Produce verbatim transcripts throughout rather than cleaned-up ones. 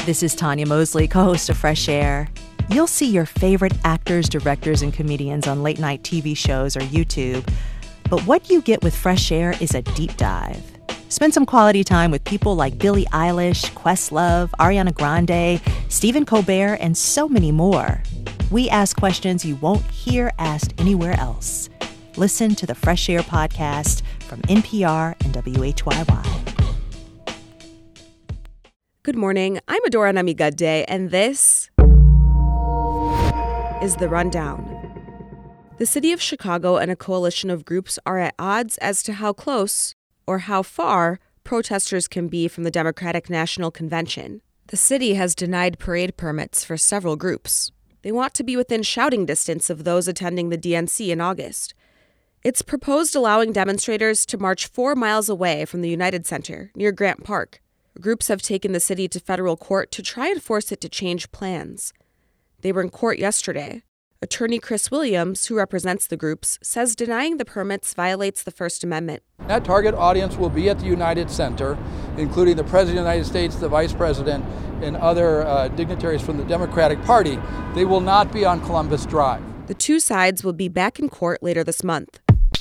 This is Tanya Mosley, co-host of Fresh Air. You'll see your favorite actors, directors, and comedians on late-night T V shows or YouTube. But what you get with Fresh Air is a deep dive. Spend some quality time with people like Billie Eilish, Questlove, Ariana Grande, Stephen Colbert, and so many more. We ask questions you won't hear asked anywhere else. Listen to the Fresh Air podcast from N P R and W H Y Y. Good morning. I'm Adora Namigadde, and this is The Rundown. The city of Chicago and a coalition of groups are at odds as to how close or how far protesters can be from the Democratic National Convention. The city has denied parade permits for several groups. They want to be within shouting distance of those attending the D N C in August. It's proposed allowing demonstrators to march four miles away from the United Center near Grant Park. Groups have taken the city to federal court to try and force it to change plans. They were in court yesterday. Attorney Chris Williams, who represents the groups, says denying the permits violates the First Amendment. That target audience will be at the United Center, including the President of the United States, the Vice President, and other uh, dignitaries from the Democratic Party. They will not be on Columbus Drive. The two sides will be back in court later this month.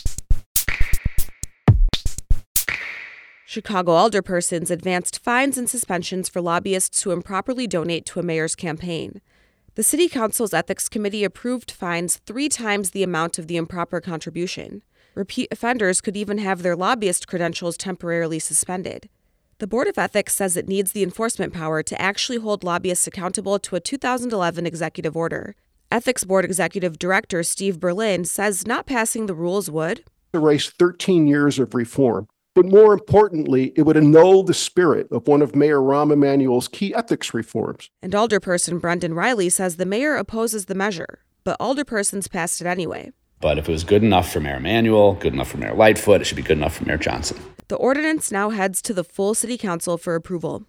Chicago alderpersons advanced fines and suspensions for lobbyists who improperly donate to a mayor's campaign. The City Council's Ethics Committee approved fines three times the amount of the improper contribution. Repeat offenders could even have their lobbyist credentials temporarily suspended. The Board of Ethics says it needs the enforcement power to actually hold lobbyists accountable to a two thousand eleven executive order. Ethics Board Executive Director Steve Berlin says not passing the rules would erase thirteen years of reform. But more importantly, it would annul the spirit of one of Mayor Rahm Emanuel's key ethics reforms. And alderperson Brendan Riley says the mayor opposes the measure, but alderpersons passed it anyway. But if it was good enough for Mayor Emanuel, good enough for Mayor Lightfoot, it should be good enough for Mayor Johnson. The ordinance now heads to the full city council for approval.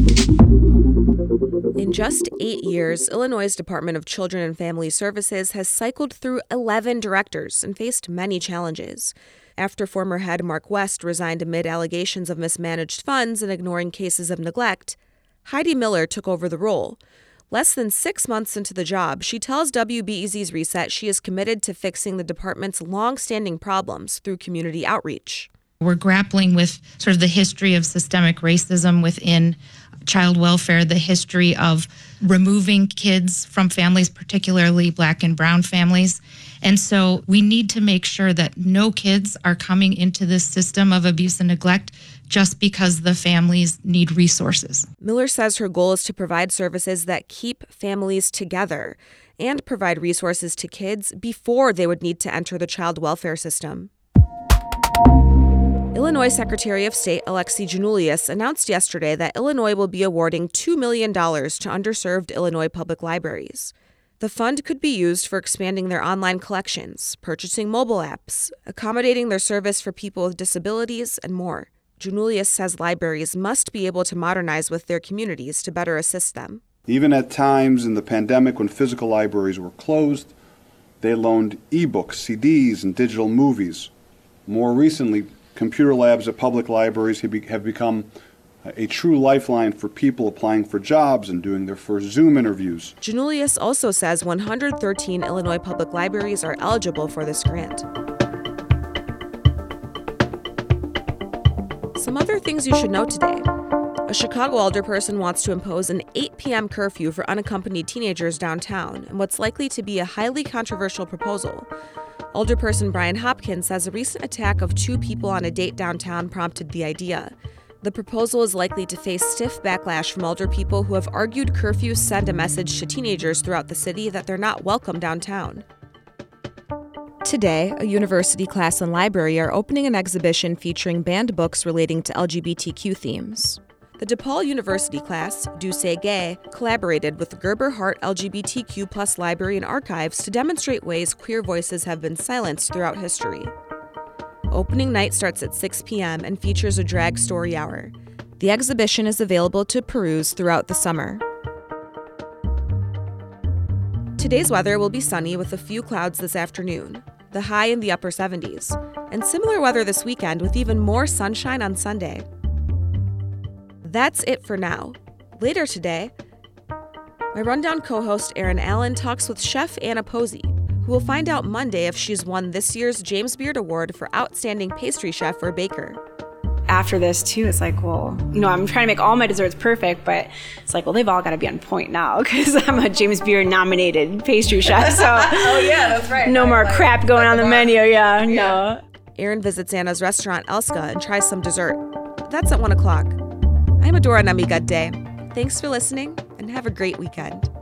In just eight years, Illinois' Department of Children and Family Services has cycled through eleven directors and faced many challenges. After former head Mark West resigned amid allegations of mismanaged funds and ignoring cases of neglect, Heidi Miller took over the role. Less than six months into the job, she tells W B E Z's Reset she is committed to fixing the department's long-standing problems through community outreach. We're grappling with sort of the history of systemic racism within child welfare, the history of removing kids from families, particularly Black and brown families. And so we need to make sure that no kids are coming into this system of abuse and neglect just because the families need resources. Miller says her goal is to provide services that keep families together and provide resources to kids before they would need to enter the child welfare system. Illinois Secretary of State Alexi Giannoulias announced yesterday that Illinois will be awarding two million dollars to underserved Illinois public libraries. The fund could be used for expanding their online collections, purchasing mobile apps, accommodating their service for people with disabilities, and more. Giannoulias says libraries must be able to modernize with their communities to better assist them. Even at times in the pandemic when physical libraries were closed, they loaned e-books, C Ds, and digital movies. More recently, computer labs at public libraries have become a true lifeline for people applying for jobs and doing their first Zoom interviews. Giannoulias also says one hundred thirteen Illinois public libraries are eligible for this grant. Some other things you should know today. A Chicago alderperson wants to impose an eight p.m. curfew for unaccompanied teenagers downtown in what's likely to be a highly controversial proposal. Alderperson Brian Hopkins says a recent attack of two people on a date downtown prompted the idea. The proposal is likely to face stiff backlash from alderpeople who have argued curfews send a message to teenagers throughout the city that they're not welcome downtown. Today, a university class and library are opening an exhibition featuring banned books relating to L G B T Q themes. The DePaul University class, Do Say Gay, collaborated with the Gerber Hart L G B T Q plus Library and Archives to demonstrate ways queer voices have been silenced throughout history. Opening night starts at six p.m. and features a drag story hour. The exhibition is available to peruse throughout the summer. Today's weather will be sunny with a few clouds this afternoon, the high in the upper seventies, and similar weather this weekend with even more sunshine on Sunday. That's it for now. Later today, my Rundown co-host Erin Allen talks with Chef Anna Posey, who will find out Monday if she's won this year's James Beard Award for Outstanding Pastry Chef or Baker. After this, too, it's like, well, you know, I'm trying to make all my desserts perfect, but it's like, well, they've all got to be on point now because I'm a James Beard nominated pastry chef. So oh, yeah, that's right. No right, more like, crap going on the, the menu. Yeah, yeah, no. Erin visits Anna's restaurant, Elska, and tries some dessert. That's at one o'clock. I'm Adora Namigadde. Thanks for listening, and have a great weekend.